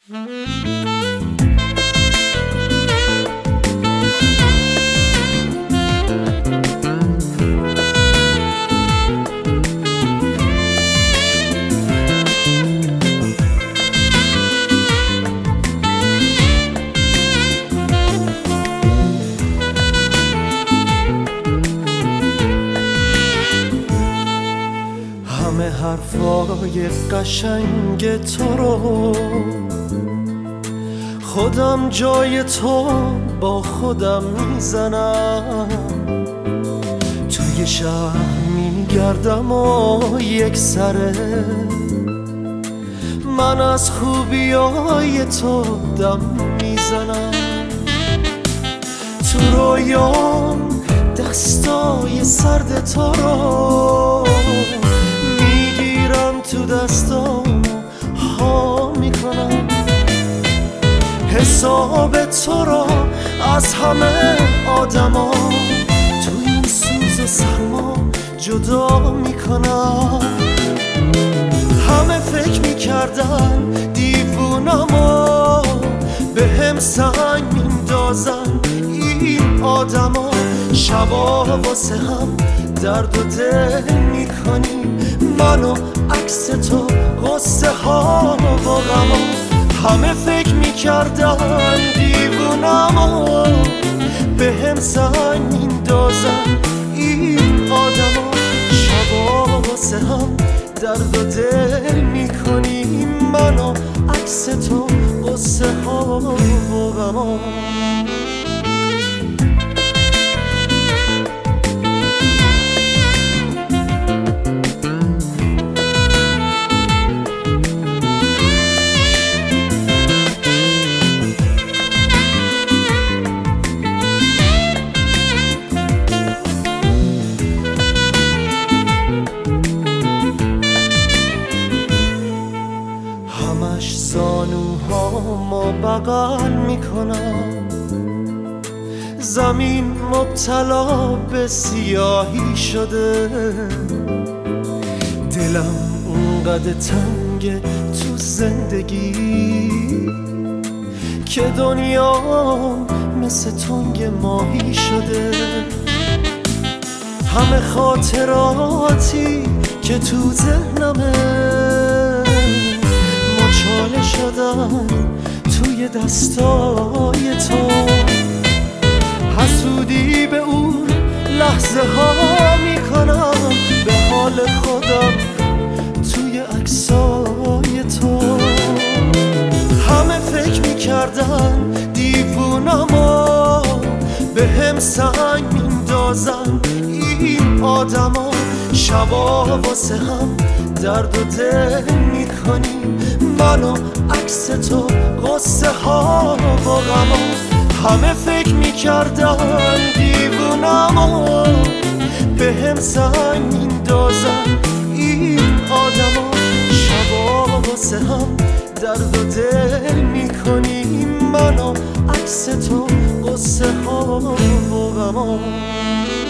همه حرفای قشنگ تو رو خودم جای تو با خودم میزنم، توی شهر میگردم و یک سره من از خوبیای تو دم میزنم. تو رویام دستای سرد تو رو میگیرم، تو دستام ها میکنم، حساب تو رو از همه آدما تو این سوز و سرما جدا میکنم. همه فکر میکردن دیوونم و به هم سنگ میندازن این آدما، شبا واسه هم درد و دل میکنیم، منو عکس تو قصه ها و غما. همه فکر میکردن دیوونم و به هم سنگ میندازن این آدما، شبا واسه هم درد و دل میکنیم، منو عکس تو قصه ها و غما. همش زانوهامو بغل میکنم، زمین مبتلا به سیاهی شده، دلم اونقدر تنگ تو زندگی که دنیا مثل تنگ ماهی شده. همه خاطراتی که تو ذهنمه مچاله شدن توی دستای تو، حسودی به اون لحظه ها میکنم، به حال خودم توی عکسای تو. همه فکر میکردن دیوونم و به هم سنگ میندازن این آدما، شبا واسه هم درد و دل میکنیم، منو عکس تو قصه ها و غما. همه فکر میکردن دیوونم و به هم سنگ میندازن این آدما، شبا واسه هم درد و دل میکنیم، منو عکس تو قصه ها و غما.